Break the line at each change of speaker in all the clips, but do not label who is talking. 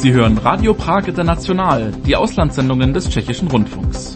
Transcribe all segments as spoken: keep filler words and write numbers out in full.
Sie hören Radio Prag International, die Auslandssendungen des Tschechischen Rundfunks.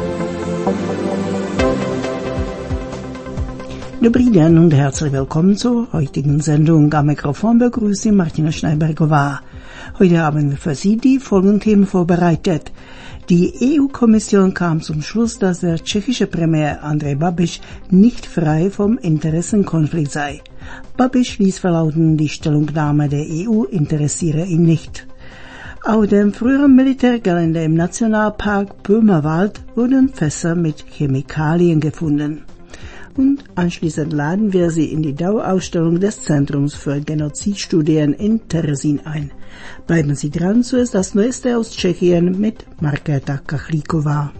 Dobrý den und herzlich willkommen zur heutigen Sendung. Am Mikrofon begrüßt Sie Martina Schneibergová. Heute haben wir für Sie die folgenden Themen vorbereitet. Die E U-Kommission kam zum Schluss, dass der tschechische Premier Andrej Babiš nicht frei vom Interessenkonflikt sei. Babiš ließ verlauten, die Stellungnahme der E U interessiere ihn nicht. Auf dem früheren Militärgelände im Nationalpark Böhmerwald wurden Fässer mit Chemikalien gefunden. Und anschließend laden wir Sie in die Dauerausstellung des Zentrums für Genozidstudien in Terezín ein. Bleiben Sie dran, so ist das Neueste aus Tschechien mit Markéta Kachlíková.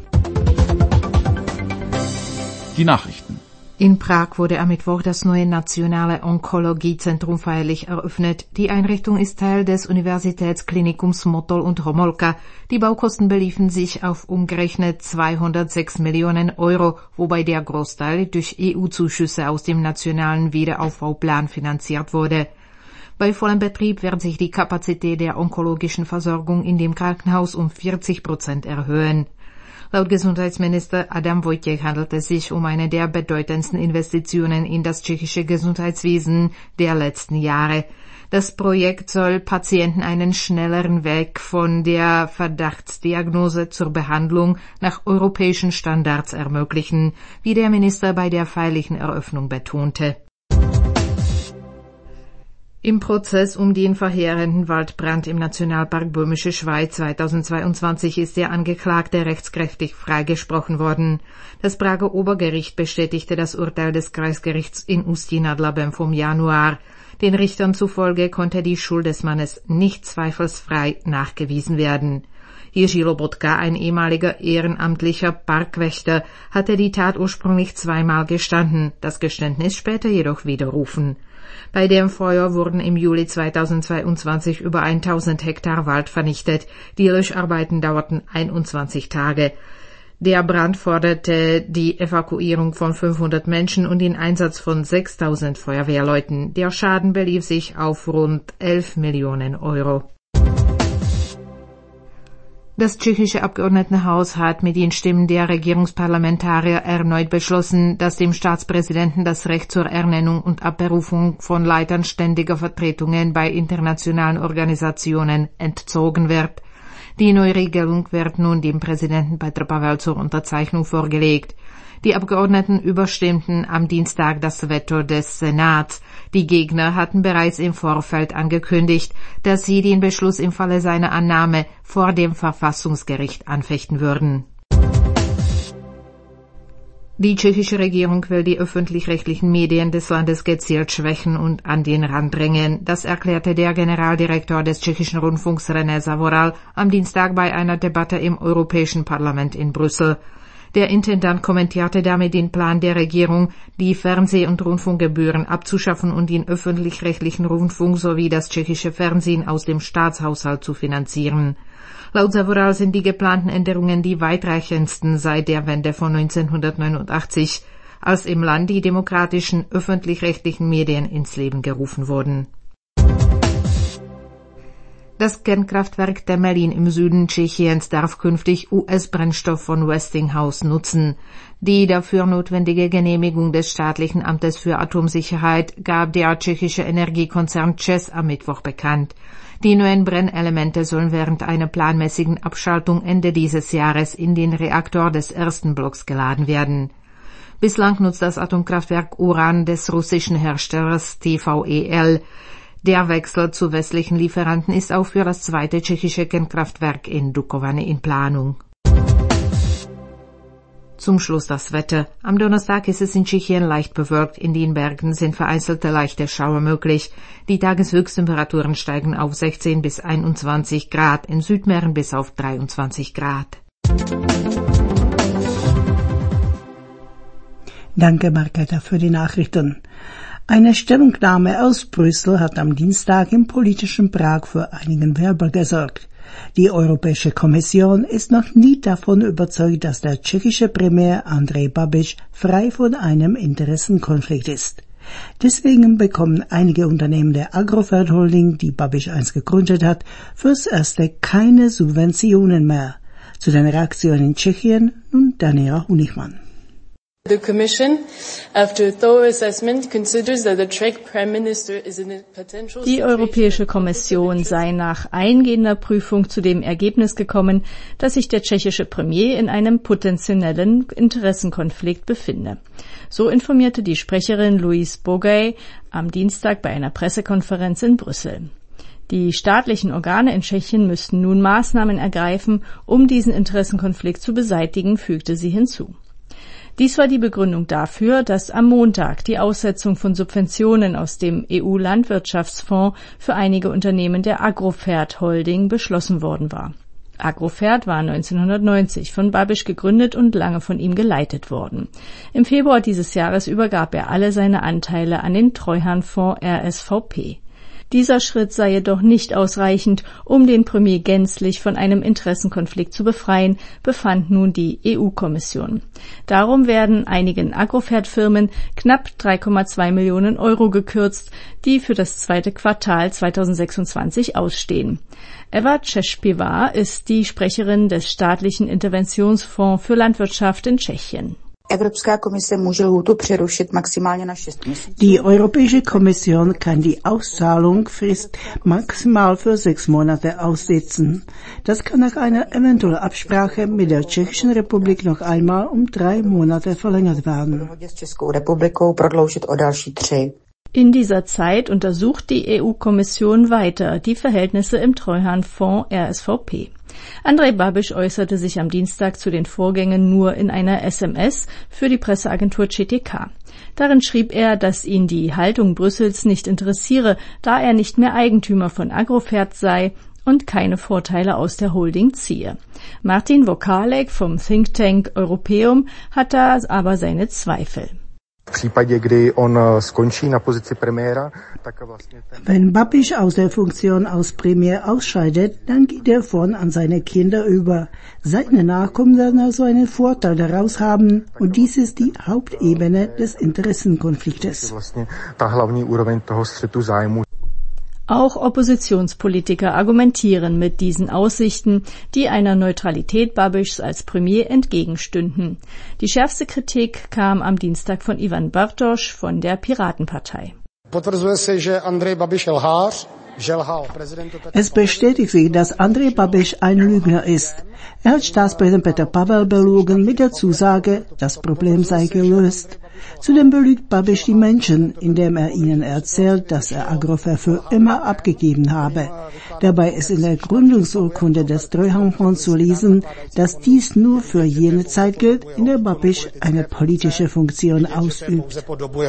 Die Nachrichten.
In Prag wurde am Mittwoch das neue Nationale Onkologiezentrum feierlich eröffnet. Die Einrichtung ist Teil des Universitätsklinikums Motol und Homolka. Die Baukosten beliefen sich auf umgerechnet zweihundertsechs Millionen Euro, wobei der Großteil durch E U-Zuschüsse aus dem nationalen Wiederaufbauplan finanziert wurde. Bei vollem Betrieb wird sich die Kapazität der onkologischen Versorgung in dem Krankenhaus um vierzig Prozent erhöhen. Laut Gesundheitsminister Adam Vojtěch handelt es sich um eine der bedeutendsten Investitionen in das tschechische Gesundheitswesen der letzten Jahre. Das Projekt soll Patienten einen schnelleren Weg von der Verdachtsdiagnose zur Behandlung nach europäischen Standards ermöglichen, wie der Minister bei der feierlichen Eröffnung betonte. Im Prozess um den verheerenden Waldbrand im Nationalpark Böhmische Schweiz zweitausendzweiundzwanzig ist der Angeklagte rechtskräftig freigesprochen worden. Das Prager Obergericht bestätigte das Urteil des Kreisgerichts in Ústí nad Labem vom Januar. Den Richtern zufolge konnte die Schuld des Mannes nicht zweifelsfrei nachgewiesen werden. Jiří Lobotka, ein ehemaliger ehrenamtlicher Parkwächter, hatte die Tat ursprünglich zweimal gestanden, das Geständnis später jedoch widerrufen. Bei dem Feuer wurden im Juli zweitausendzweiundzwanzig über tausend Hektar Wald vernichtet. Die Löscharbeiten dauerten einundzwanzig Tage. Der Brand forderte die Evakuierung von fünfhundert Menschen und den Einsatz von sechstausend Feuerwehrleuten. Der Schaden belief sich auf rund elf Millionen Euro. Das tschechische Abgeordnetenhaus hat mit den Stimmen der Regierungsparlamentarier erneut beschlossen, dass dem Staatspräsidenten das Recht zur Ernennung und Abberufung von Leitern ständiger Vertretungen bei internationalen Organisationen entzogen wird. Die neue Regelung wird nun dem Präsidenten Petr Pavel zur Unterzeichnung vorgelegt. Die Abgeordneten überstimmten am Dienstag das Veto des Senats. Die Gegner hatten bereits im Vorfeld angekündigt, dass sie den Beschluss im Falle seiner Annahme vor dem Verfassungsgericht anfechten würden. Die tschechische Regierung will die öffentlich-rechtlichen Medien des Landes gezielt schwächen und an den Rand drängen. Das erklärte der Generaldirektor des tschechischen Rundfunks René Zavoral am Dienstag bei einer Debatte im Europäischen Parlament in Brüssel. Der Intendant kommentierte damit den Plan der Regierung, die Fernseh- und Rundfunkgebühren abzuschaffen und den öffentlich-rechtlichen Rundfunk sowie das tschechische Fernsehen aus dem Staatshaushalt zu finanzieren. Laut Zavoral sind die geplanten Änderungen die weitreichendsten seit der Wende von neunzehnhundertneunundachtzig, als im Land die demokratischen öffentlich-rechtlichen Medien ins Leben gerufen wurden. Das Kernkraftwerk Temelín im Süden Tschechiens darf künftig U S-Brennstoff von Westinghouse nutzen. Die dafür notwendige Genehmigung des staatlichen Amtes für Atomsicherheit gab der tschechische Energiekonzern ČEZ am Mittwoch bekannt. Die neuen Brennelemente sollen während einer planmäßigen Abschaltung Ende dieses Jahres in den Reaktor des ersten Blocks geladen werden. Bislang nutzt das Atomkraftwerk Uran des russischen Herstellers T V E L. Der Wechsel zu westlichen Lieferanten ist auch für das zweite tschechische Kernkraftwerk in Dukovany in Planung. Zum Schluss das Wetter. Am Donnerstag ist es in Tschechien leicht bewölkt. In den Bergen sind vereinzelte leichte Schauer möglich. Die Tageshöchsttemperaturen steigen auf sechzehn bis einundzwanzig Grad, in Südmähren bis auf dreiundzwanzig Grad.
Danke, Markéta, für die Nachrichten. Eine Stellungnahme aus Brüssel hat am Dienstag im politischen Prag für einigen Wirbel gesorgt. Die Europäische Kommission ist noch nie davon überzeugt, dass der tschechische Premier Andrej Babiš frei von einem Interessenkonflikt ist. Deswegen bekommen einige Unternehmen der Agrofert Holding, die Babiš einst gegründet hat, fürs Erste keine Subventionen mehr. Zu den Reaktionen in Tschechien nun Daniela Honigmann.
The Commission, after a thorough assessment, considers that the Czech Prime Minister is in a potential.
Die Europäische Kommission sei nach eingehender Prüfung zu dem Ergebnis gekommen, dass sich der tschechische Premier in einem potenziellen Interessenkonflikt befinde. So informierte die Sprecherin Louise Bogey am Dienstag bei einer Pressekonferenz in Brüssel. Die staatlichen Organe in Tschechien müssten nun Maßnahmen ergreifen, um diesen Interessenkonflikt zu beseitigen, fügte sie hinzu. Dies war die Begründung dafür, dass am Montag die Aussetzung von Subventionen aus dem E U-Landwirtschaftsfonds für einige Unternehmen der Agrofert Holding beschlossen worden war. Agrofert war neunzehnhundertneunzig von Babiš gegründet und lange von ihm geleitet worden. Im Februar dieses Jahres übergab er alle seine Anteile an den Treuhandfonds R S V P. Dieser Schritt sei jedoch nicht ausreichend, um den Premier gänzlich von einem Interessenkonflikt zu befreien, befand nun die E U-Kommission. Darum werden einigen Agrofert-Firmen knapp drei Komma zwei Millionen Euro gekürzt, die für das zweite Quartal zweitausendsechsundzwanzig ausstehen. Eva Češpivá ist die Sprecherin des staatlichen Interventionsfonds für Landwirtschaft in Tschechien.
Die Europäische Kommission kann die Auszahlungsfrist maximal für sechs Monate aussetzen. Das kann nach einer eventuellen Absprache mit der Tschechischen Republik noch einmal um drei Monate verlängert werden.
In dieser Zeit untersucht die E U-Kommission weiter die Verhältnisse im Treuhandfonds R S V P. Andrej Babiš äußerte sich am Dienstag zu den Vorgängen nur in einer S M S für die Presseagentur C T K. Darin schrieb er, dass ihn die Haltung Brüssels nicht interessiere, da er nicht mehr Eigentümer von Agrofert sei und keine Vorteile aus der Holding ziehe. Martin Vokalek vom Think Tank Europeum hat da aber seine Zweifel.
Wenn Babiš aus der Funktion als Premier ausscheidet, dann geht er von an seine Kinder über. Seine Nachkommen werden also einen Vorteil daraus haben und dies ist die Hauptebene des Interessenkonfliktes.
Auch Oppositionspolitiker argumentieren mit diesen Aussichten, die einer Neutralität Babišs als Premier entgegenstünden. Die schärfste Kritik kam am Dienstag von Ivan Bartoš von der Piratenpartei.
Es bestätigt sich, dass Andrej Babiš ein Lügner ist. Er hat Staatspräsident Petr Pavel belogen mit der Zusage, das Problem sei gelöst. Zudem belügt Babiš die Menschen, indem er ihnen erzählt, dass er Agrofert für immer abgegeben habe. Dabei ist in der Gründungsurkunde des Treuhandfonds zu lesen, dass dies nur für jene Zeit gilt, in der Babiš eine politische Funktion ausübt.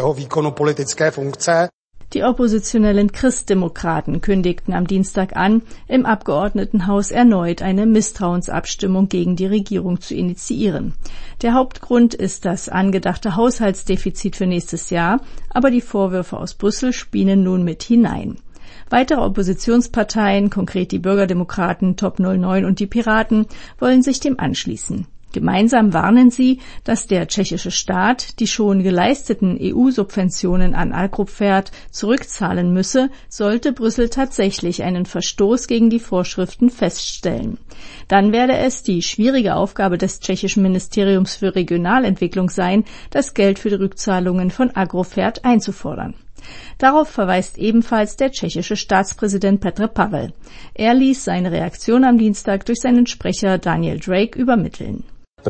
Die oppositionellen Christdemokraten kündigten am Dienstag an, im Abgeordnetenhaus erneut eine Misstrauensabstimmung gegen die Regierung zu initiieren. Der Hauptgrund ist das angedachte Haushaltsdefizit für nächstes Jahr, aber die Vorwürfe aus Brüssel spielen nun mit hinein. Weitere Oppositionsparteien, konkret die Bürgerdemokraten, Top null neun und die Piraten, wollen sich dem anschließen. Gemeinsam warnen sie, dass der tschechische Staat die schon geleisteten E U-Subventionen an Agrofert zurückzahlen müsse, sollte Brüssel tatsächlich einen Verstoß gegen die Vorschriften feststellen. Dann werde es die schwierige Aufgabe des tschechischen Ministeriums für Regionalentwicklung sein, das Geld für die Rückzahlungen von Agrofert einzufordern. Darauf verweist ebenfalls der tschechische Staatspräsident Petr Pavel. Er ließ seine Reaktion am Dienstag durch seinen Sprecher Daniel Drake übermitteln.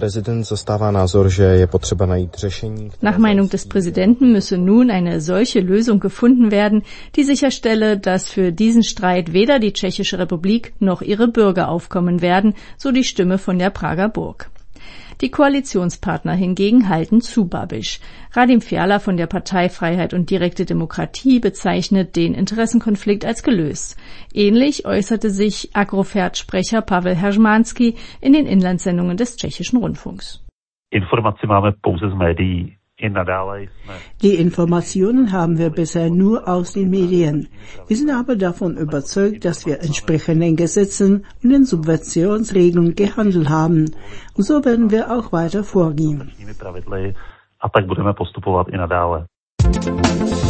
Nach Meinung des Präsidenten müsse nun eine solche Lösung gefunden werden, die sicherstelle, dass für diesen Streit weder die Tschechische Republik noch ihre Bürger aufkommen werden, so die Stimme von der Prager Burg. Die Koalitionspartner hingegen halten zu Babiš. Radim Fiala von der Partei Freiheit und direkte Demokratie bezeichnet den Interessenkonflikt als gelöst. Ähnlich äußerte sich Agrofert-Sprecher Pavel Heřmanský in den Inlandssendungen des tschechischen Rundfunks.
Die Informationen haben wir bisher nur aus den Medien. Wir sind aber davon überzeugt, dass wir entsprechend den Gesetzen und den Subventionsregeln gehandelt haben. Und so werden wir auch weiter vorgehen.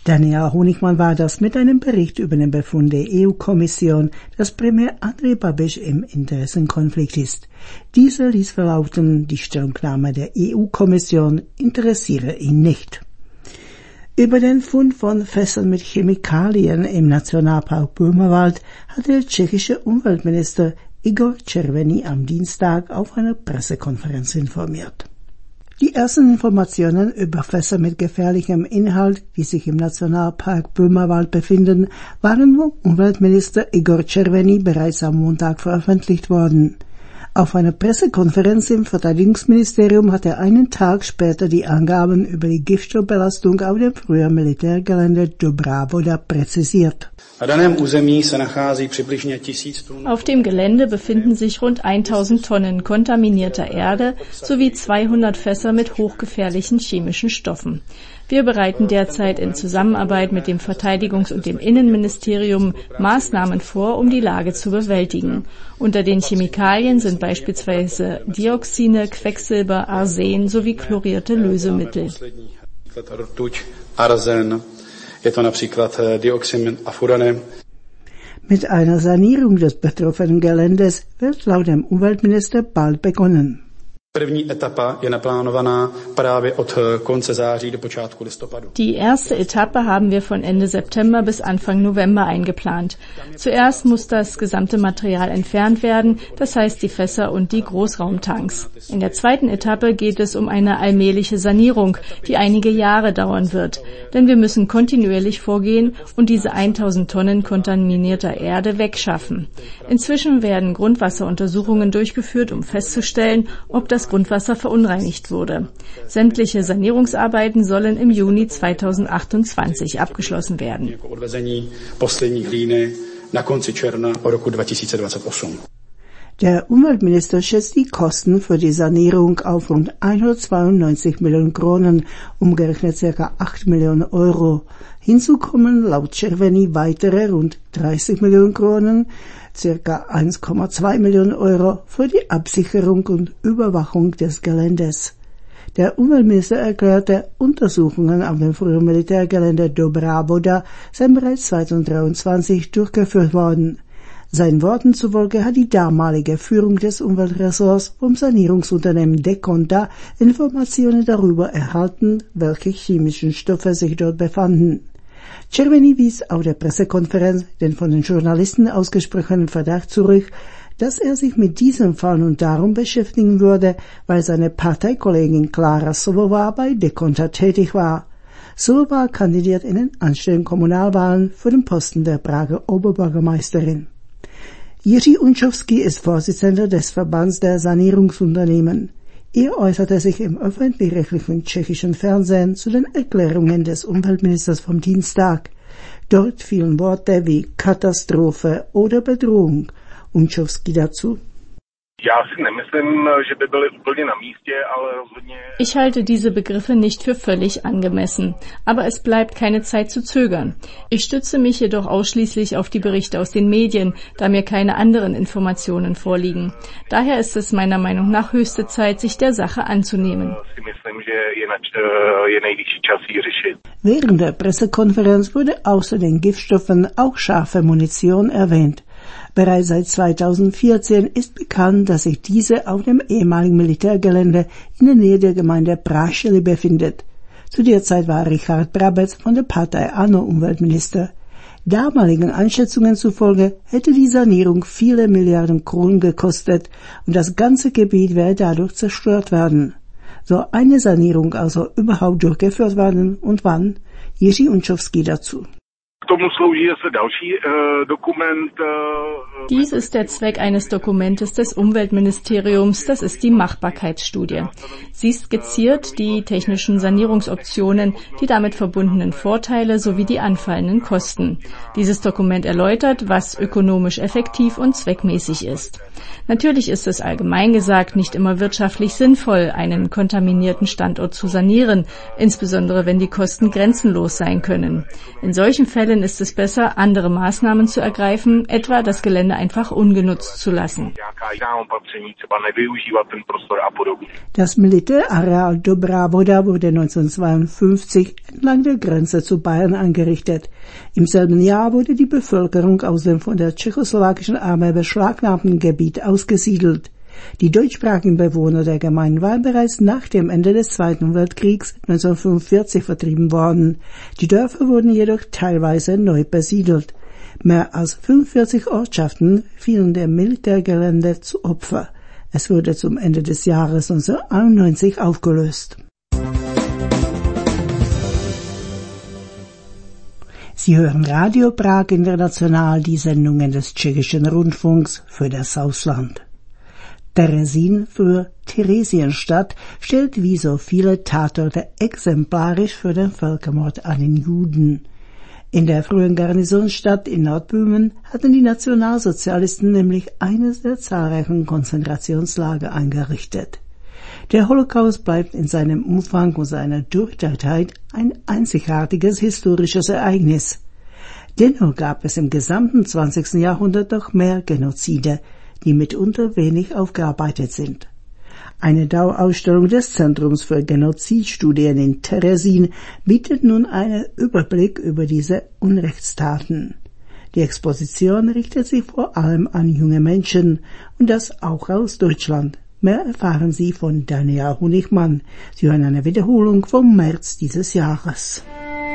Daniela Honigmann war das mit einem Bericht über den Befund der E U-Kommission, dass Premier Andrej Babiš im Interessenkonflikt ist. Dieser ließ verlauten, die Stellungnahme der E U-Kommission interessiere ihn nicht. Über den Fund von Fässern mit Chemikalien im Nationalpark Böhmerwald hat der tschechische Umweltminister Igor Červený am Dienstag auf einer Pressekonferenz informiert. Die ersten Informationen über Fässer mit gefährlichem Inhalt, die sich im Nationalpark Böhmerwald befinden, waren vom Umweltminister Igor Červený bereits am Montag veröffentlicht worden. Auf einer Pressekonferenz im Verteidigungsministerium hat er einen Tag später die Angaben über die Giftstoffbelastung auf dem früheren Militärgelände Dobrá Voda präzisiert.
Auf dem Gelände befinden sich rund tausend Tonnen kontaminierter Erde sowie zweihundert Fässer mit hochgefährlichen chemischen Stoffen. Wir bereiten derzeit in Zusammenarbeit mit dem Verteidigungs- und dem Innenministerium Maßnahmen vor, um die Lage zu bewältigen. Unter den Chemikalien sind beispielsweise Dioxine, Quecksilber, Arsen sowie chlorierte Lösemittel.
Mit einer Sanierung des betroffenen Geländes wird laut dem Umweltminister bald begonnen.
Die erste Etappe haben wir von Ende September bis Anfang November eingeplant. Zuerst muss das gesamte Material entfernt werden, das heißt die Fässer und die Großraumtanks. In der zweiten Etappe geht es um eine allmähliche Sanierung, die einige Jahre dauern wird, denn wir müssen kontinuierlich vorgehen und diese tausend Tonnen kontaminierter Erde wegschaffen. Inzwischen werden Grundwasseruntersuchungen durchgeführt, um festzustellen, ob das Grundwasser verunreinigt wurde. Sämtliche Sanierungsarbeiten sollen im Juni zweitausendachtundzwanzig abgeschlossen werden.
Der Umweltminister schätzt die Kosten für die Sanierung auf rund hundertzweiundneunzig Millionen Kronen, umgerechnet ca. acht Millionen Euro. Hinzu kommen laut Červený weitere rund dreißig Millionen Kronen, ca. eins Komma zwei Millionen Euro für die Absicherung und Überwachung des Geländes. Der Umweltminister erklärte, Untersuchungen auf dem früheren Militärgelände Dobrá Voda seien bereits zweitausenddreiundzwanzig durchgeführt worden. Seinen Worten zufolge hat die damalige Führung des Umweltressorts vom Sanierungsunternehmen Deconta Informationen darüber erhalten, welche chemischen Stoffe sich dort befanden. Červený wies auf der Pressekonferenz den von den Journalisten ausgesprochenen Verdacht zurück, dass er sich mit diesem Fall nun darum beschäftigen würde, weil seine Parteikollegin Klára Sobová bei Deconta tätig war. Sobová kandidiert in den anstehenden Kommunalwahlen für den Posten der Prager Oberbürgermeisterin. Jiří Unčovský ist Vorsitzender des Verbands der Sanierungsunternehmen. Er äußerte sich im öffentlich-rechtlichen tschechischen Fernsehen zu den Erklärungen des Umweltministers vom Dienstag. Dort fielen Worte wie Katastrophe oder Bedrohung. Unčovský dazu:
Ich halte diese Begriffe nicht für völlig angemessen, aber es bleibt keine Zeit zu zögern. Ich stütze mich jedoch ausschließlich auf die Berichte aus den Medien, da mir keine anderen Informationen vorliegen. Daher ist es meiner Meinung nach höchste Zeit, sich der Sache anzunehmen.
Während der Pressekonferenz wurde außer den Giftstoffen auch scharfe Munition erwähnt. Bereits seit zweitausendvierzehn ist bekannt, dass sich diese auf dem ehemaligen Militärgelände in der Nähe der Gemeinde Prášily befindet. Zu der Zeit war Richard Brabec von der Partei ANO Umweltminister. Damaligen Einschätzungen zufolge hätte die Sanierung viele Milliarden Kronen gekostet und das ganze Gebiet wäre dadurch zerstört werden. Soll eine Sanierung also überhaupt durchgeführt werden und wann? Jiří Unčovský dazu:
Dies ist der Zweck eines Dokumentes des Umweltministeriums, das ist die Machbarkeitsstudie. Sie skizziert die technischen Sanierungsoptionen, die damit verbundenen Vorteile sowie die anfallenden Kosten. Dieses Dokument erläutert, was ökonomisch effektiv und zweckmäßig ist. Natürlich ist es allgemein gesagt nicht immer wirtschaftlich sinnvoll, einen kontaminierten Standort zu sanieren, insbesondere wenn die Kosten grenzenlos sein können. In solchen Fällen dann ist es besser, andere Maßnahmen zu ergreifen, etwa das Gelände einfach ungenutzt zu lassen.
Das Militärareal Dobrá Voda wurde neunzehnhundertzweiundfünfzig entlang der Grenze zu Bayern eingerichtet. Im selben Jahr wurde die Bevölkerung aus dem von der tschechoslowakischen Armee beschlagnahmten Gebiet ausgesiedelt. Die deutschsprachigen Bewohner der Gemeinde waren bereits nach dem Ende des Zweiten Weltkriegs neunzehnhundertfünfundvierzig vertrieben worden. Die Dörfer wurden jedoch teilweise neu besiedelt. Mehr als fünfundvierzig Ortschaften fielen dem Militärgelände zu Opfer. Es wurde zum Ende des Jahres neunzehnhunderteinundneunzig aufgelöst. Sie hören Radio Prag International, die Sendungen des tschechischen Rundfunks für das Ausland. Terezín, früher Theresienstadt, stellt wie so viele Tatorte exemplarisch für den Völkermord an den Juden. In der frühen Garnisonsstadt in Nordböhmen hatten die Nationalsozialisten nämlich eines der zahlreichen Konzentrationslager eingerichtet. Der Holocaust bleibt in seinem Umfang und seiner Durchdachtheit ein einzigartiges historisches Ereignis. Dennoch gab es im gesamten zwanzigsten Jahrhundert noch mehr Genozide, die mitunter wenig aufgearbeitet sind. Eine Dauerausstellung des Zentrums für Genozidstudien in Terezín bietet nun einen Überblick über diese Unrechtstaten. Die Exposition richtet sich vor allem an junge Menschen, und das auch aus Deutschland. Mehr erfahren Sie von Daniela Honigmann. Sie hören eine Wiederholung vom März dieses Jahres.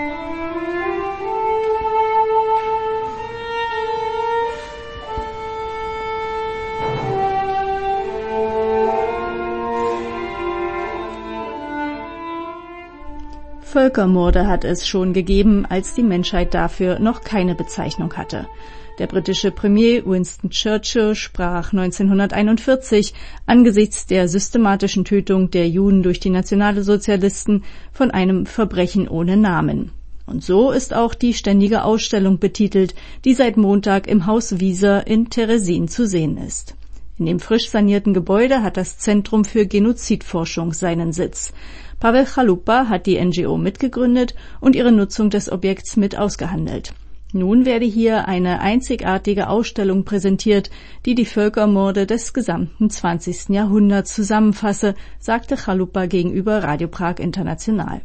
Völkermorde hat es schon gegeben, als die Menschheit dafür noch keine Bezeichnung hatte. Der britische Premier Winston Churchill sprach neunzehnhunderteinundvierzig angesichts der systematischen Tötung der Juden durch die Nationalsozialisten von einem Verbrechen ohne Namen. Und so ist auch die ständige Ausstellung betitelt, die seit Montag im Haus Wieser in Terezín zu sehen ist. In dem frisch sanierten Gebäude hat das Zentrum für Genozidforschung seinen Sitz. Pavel Chalupa hat die N G O mitgegründet und ihre Nutzung des Objekts mit ausgehandelt. Nun werde hier eine einzigartige Ausstellung präsentiert, die die Völkermorde des gesamten zwanzigsten Jahrhunderts zusammenfasse, sagte Chalupa gegenüber Radio Prag International.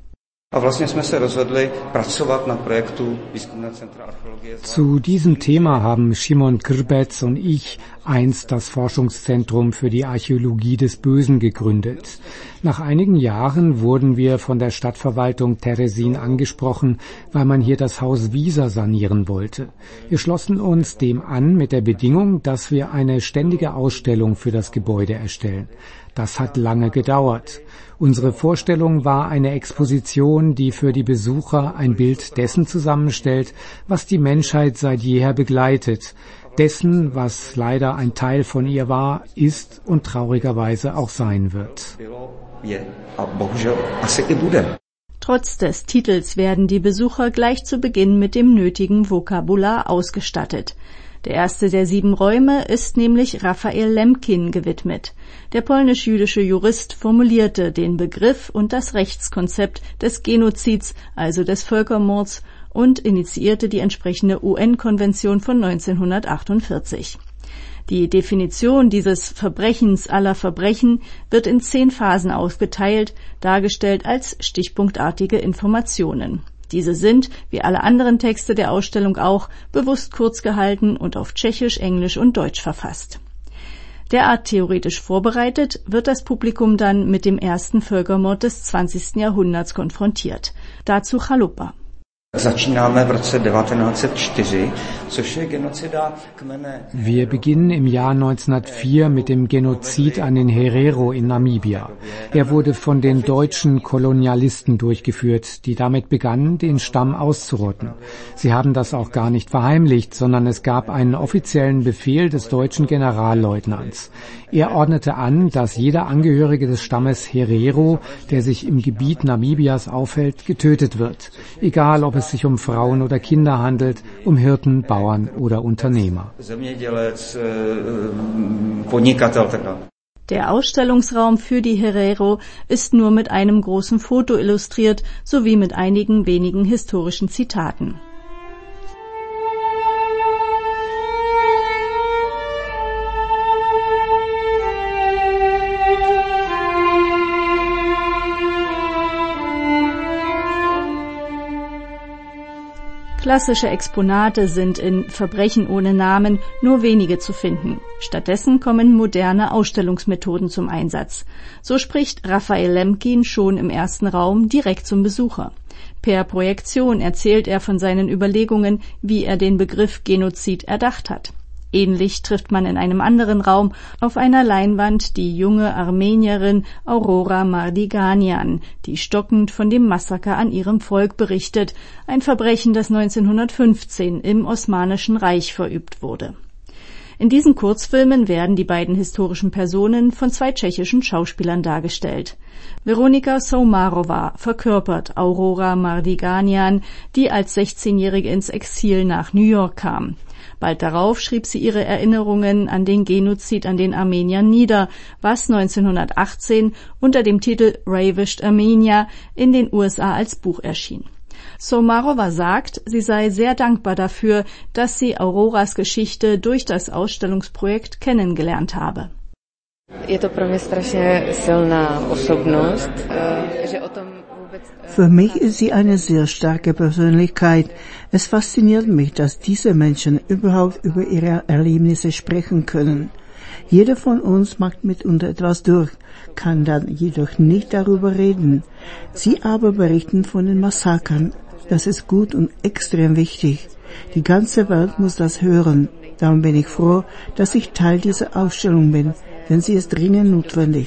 Zu diesem Thema haben Šimon Krbec und ich einst das Forschungszentrum für die Archäologie des Bösen gegründet. Nach einigen Jahren wurden wir von der Stadtverwaltung Terezín angesprochen, weil man hier das Haus Wieser sanieren wollte. Wir schlossen uns dem an mit der Bedingung, dass wir eine ständige Ausstellung für das Gebäude erstellen. Das hat lange gedauert. Unsere Vorstellung war eine Exposition, die für die Besucher ein Bild dessen zusammenstellt, was die Menschheit seit jeher begleitet, dessen, was leider ein Teil von ihr war, ist und traurigerweise auch sein wird.
Trotz des Titels werden die Besucher gleich zu Beginn mit dem nötigen Vokabular ausgestattet. Der erste der sieben Räume ist nämlich Raphael Lemkin gewidmet. Der polnisch-jüdische Jurist formulierte den Begriff und das Rechtskonzept des Genozids, also des Völkermords, und initiierte die entsprechende U N-Konvention von neunzehnhundertachtundvierzig. Die Definition dieses Verbrechens aller Verbrechen wird in zehn Phasen aufgeteilt, dargestellt als stichpunktartige Informationen. Diese sind, wie alle anderen Texte der Ausstellung auch, bewusst kurz gehalten und auf Tschechisch, Englisch und Deutsch verfasst. Derart theoretisch vorbereitet wird das Publikum dann mit dem ersten Völkermord des zwanzigsten Jahrhunderts konfrontiert. Dazu Chalupa.
Wir beginnen im Jahr neunzehnhundertvier mit dem Genozid an den Herero in Namibia. Er wurde von den deutschen Kolonialisten durchgeführt, die damit begannen, den Stamm auszurotten. Sie haben das auch gar nicht verheimlicht, sondern es gab einen offiziellen Befehl des deutschen Generalleutnants. Er ordnete an, dass jeder Angehörige des Stammes Herero, der sich im Gebiet Namibias aufhält, getötet wird, egal ob es sich um Frauen oder Kinder handelt, um Hirten, Bauern oder Unternehmer.
Der Ausstellungsraum für die Herero ist nur mit einem großen Foto illustriert, sowie mit einigen wenigen historischen Zitaten. Klassische Exponate sind in Verbrechen ohne Namen nur wenige zu finden. Stattdessen kommen moderne Ausstellungsmethoden zum Einsatz. So spricht Raphael Lemkin schon im ersten Raum direkt zum Besucher. Per Projektion erzählt er von seinen Überlegungen, wie er den Begriff Genozid erdacht hat. Ähnlich trifft man in einem anderen Raum auf einer Leinwand die junge Armenierin Aurora Mardiganian, die stockend von dem Massaker an ihrem Volk berichtet, ein Verbrechen, das neunzehnhundertfünfzehn im Osmanischen Reich verübt wurde. In diesen Kurzfilmen werden die beiden historischen Personen von zwei tschechischen Schauspielern dargestellt. Veronika Soumarova verkörpert Aurora Mardiganian, die als sechzehnjährige ins Exil nach New York kam. Bald darauf schrieb sie ihre Erinnerungen an den Genozid an den Armeniern nieder, was neunzehnhundertachtzehn unter dem Titel Ravished Armenia in den U S A als Buch erschien. Soumarova sagt, sie sei sehr dankbar dafür, dass sie Auroras Geschichte durch das Ausstellungsprojekt kennengelernt habe.
Für mich ist sie eine sehr starke Persönlichkeit. Es fasziniert mich, dass diese Menschen überhaupt über ihre Erlebnisse sprechen können. Jeder von uns macht mitunter etwas durch, kann dann jedoch nicht darüber reden. Sie aber berichten von den Massakern. Das ist gut und extrem wichtig. Die ganze Welt muss das hören. Darum bin ich froh, dass ich Teil dieser Ausstellung bin, denn sie ist dringend notwendig.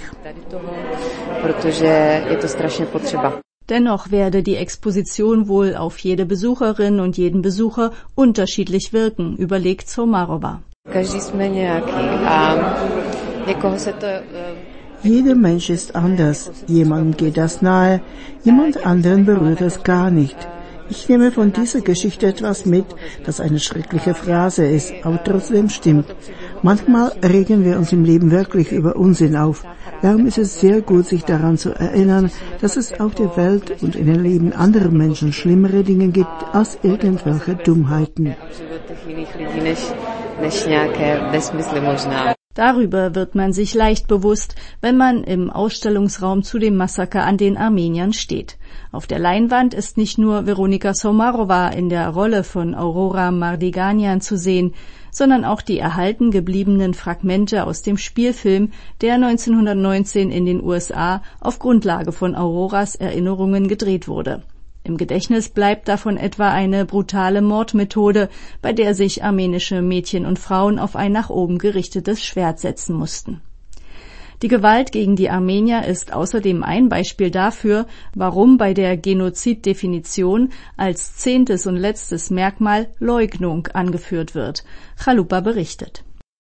Dennoch werde die Exposition wohl auf jede Besucherin und jeden Besucher unterschiedlich wirken, überlegt Soumarova.
Jeder Mensch ist anders. Jemandem geht das nahe, jemand anderen berührt es gar nicht. Ich nehme von dieser Geschichte etwas mit, das eine schreckliche Phrase ist, aber trotzdem stimmt. Manchmal regen wir uns im Leben wirklich über Unsinn auf. Darum ist es sehr gut, sich daran zu erinnern, dass es auf der Welt und in den Leben anderer Menschen schlimmere Dinge gibt als irgendwelche Dummheiten.
Darüber wird man sich leicht bewusst, wenn man im Ausstellungsraum zu dem Massaker an den Armeniern steht. Auf der Leinwand ist nicht nur Veronika Soumarova in der Rolle von Aurora Mardiganian zu sehen, sondern auch die erhalten gebliebenen Fragmente aus dem Spielfilm, der neunzehnhundertneunzehn in den U S A auf Grundlage von Auroras Erinnerungen gedreht wurde. Im Gedächtnis bleibt davon etwa eine brutale Mordmethode, bei der sich armenische Mädchen und Frauen auf ein nach oben gerichtetes Schwert setzen mussten. Die Gewalt gegen die Armenier ist außerdem ein Beispiel dafür, warum bei der Genoziddefinition als zehntes und letztes Merkmal Leugnung angeführt wird. Chalupa berichtet.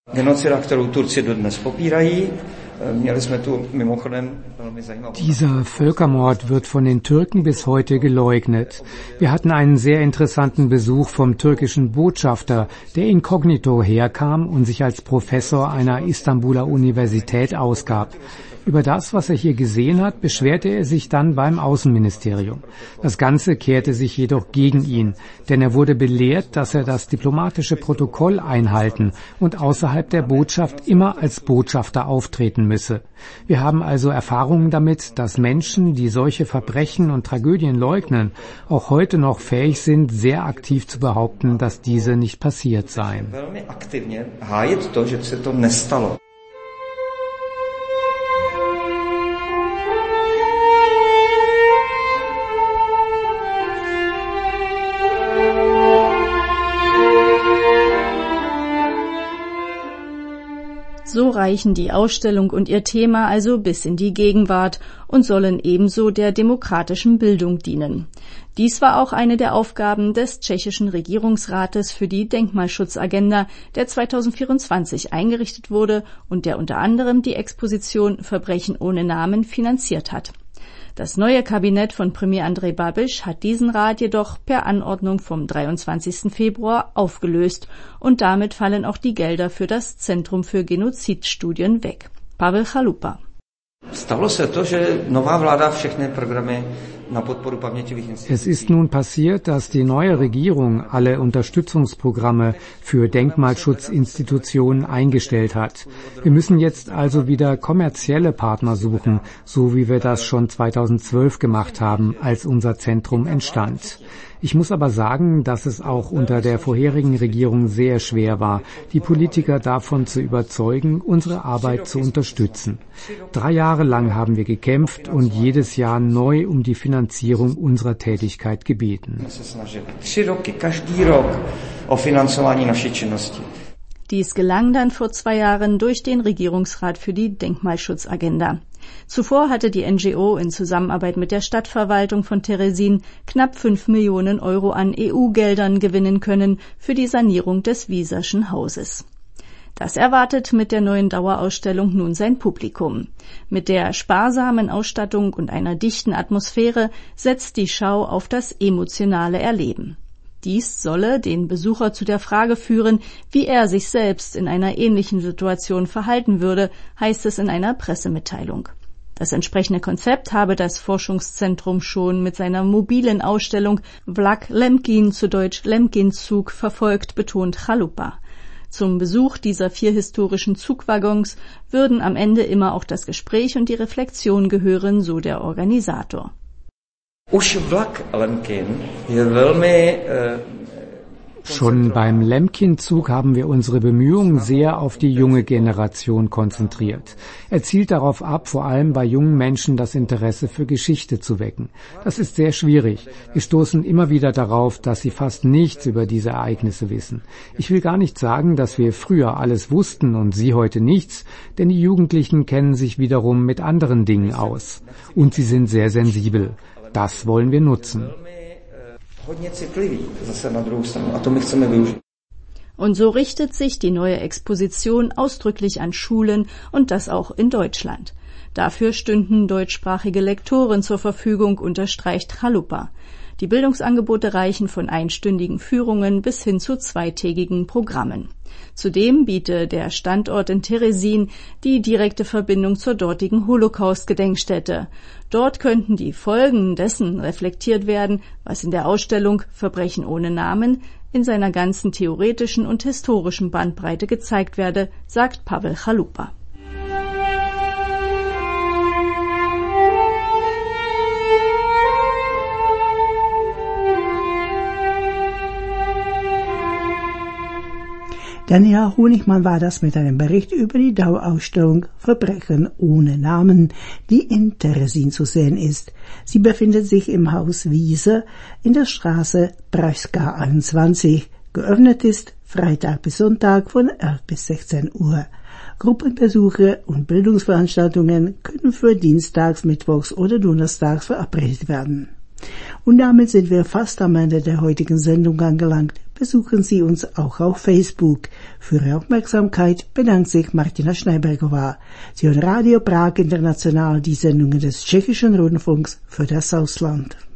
Dieser Völkermord wird von den Türken bis heute geleugnet. Wir hatten einen sehr interessanten Besuch vom türkischen Botschafter, der inkognito herkam und sich als Professor einer Istanbuler Universität ausgab. Über das, was er hier gesehen hat, beschwerte er sich dann beim Außenministerium. Das Ganze kehrte sich jedoch gegen ihn, denn er wurde belehrt, dass er das diplomatische Protokoll einhalten und außerhalb der Botschaft immer als Botschafter auftreten müsse. Wir haben also Erfahrungen damit, dass Menschen, die solche Verbrechen und Tragödien leugnen, auch heute noch fähig sind, sehr aktiv zu behaupten, dass diese nicht passiert seien.
So reichen die Ausstellung und ihr Thema also bis in die Gegenwart und sollen ebenso der demokratischen Bildung dienen. Dies war auch eine der Aufgaben des tschechischen Regierungsrates für die Denkmalschutzagenda, der zweitausendvierundzwanzig eingerichtet wurde und der unter anderem die Exposition Verbrechen ohne Namen finanziert hat. Das neue Kabinett von Premier Andrej Babiš hat diesen Rat jedoch per Anordnung vom dreiundzwanzigsten Februar aufgelöst und damit fallen auch die Gelder für das Zentrum für Genozidstudien weg. Pavel Chalupa.
Es ist nun passiert, dass die neue Regierung alle Unterstützungsprogramme für Denkmalschutzinstitutionen eingestellt hat. Wir müssen jetzt also wieder kommerzielle Partner suchen, so wie wir das schon zweitausendzwölf gemacht haben, als unser Zentrum entstand. Ich muss aber sagen, dass es auch unter der vorherigen Regierung sehr schwer war, die Politiker davon zu überzeugen, unsere Arbeit zu unterstützen. Drei Jahre lang haben wir gekämpft und jedes Jahr neu um die Finanzierung unserer Tätigkeit gebeten.
Dies gelang dann vor zwei Jahren durch den Regierungsrat für die Denkmalschutzagenda. Zuvor hatte die N G O in Zusammenarbeit mit der Stadtverwaltung von Teresin knapp fünf Millionen Euro an E U-Geldern gewinnen können für die Sanierung des Wieserschen Hauses. Das erwartet mit der neuen Dauerausstellung nun sein Publikum. Mit der sparsamen Ausstattung und einer dichten Atmosphäre setzt die Schau auf das emotionale Erleben. Dies solle den Besucher zu der Frage führen, wie er sich selbst in einer ähnlichen Situation verhalten würde, heißt es in einer Pressemitteilung. Das entsprechende Konzept habe das Forschungszentrum schon mit seiner mobilen Ausstellung Vlak Lemkin, zu Deutsch Lemkin-Zug, verfolgt, betont Chalupa. Zum Besuch dieser vier historischen Zugwaggons würden am Ende immer auch das Gespräch und die Reflexion gehören, so der Organisator.
Schon beim Lemkin-Zug haben wir unsere Bemühungen sehr auf die junge Generation konzentriert. Er zielt darauf ab, vor allem bei jungen Menschen das Interesse für Geschichte zu wecken. Das ist sehr schwierig. Wir stoßen immer wieder darauf, dass sie fast nichts über diese Ereignisse wissen. Ich will gar nicht sagen, dass wir früher alles wussten und sie heute nichts, denn die Jugendlichen kennen sich wiederum mit anderen Dingen aus. Und sie sind sehr sensibel. Das wollen wir nutzen.
Und so richtet sich die neue Exposition ausdrücklich an Schulen und das auch in Deutschland. Dafür stünden deutschsprachige Lektoren zur Verfügung, unterstreicht Chalupa. Die Bildungsangebote reichen von einstündigen Führungen bis hin zu zweitägigen Programmen. Zudem biete der Standort in Teresin die direkte Verbindung zur dortigen Holocaust-Gedenkstätte. Dort könnten die Folgen dessen reflektiert werden, was in der Ausstellung Verbrechen ohne Namen in seiner ganzen theoretischen und historischen Bandbreite gezeigt werde, sagt Pavel Chalupa.
Daniela Honigmann war das mit einem Bericht über die Dauerausstellung Verbrechen ohne Namen, die in Teresin zu sehen ist. Sie befindet sich im Haus Wieser in der Straße Pražská einundzwanzig. Geöffnet ist Freitag bis Sonntag von elf bis sechzehn Uhr. Gruppenbesuche und Bildungsveranstaltungen können für Dienstags, Mittwochs oder Donnerstags verabredet werden. Und damit sind wir fast am Ende der heutigen Sendung angelangt. Besuchen Sie uns auch auf Facebook. Für Ihre Aufmerksamkeit bedankt sich Martina Schneibergová. Sie hören Radio Prag International, die Sendungen des Tschechischen Rundfunks für das Ausland.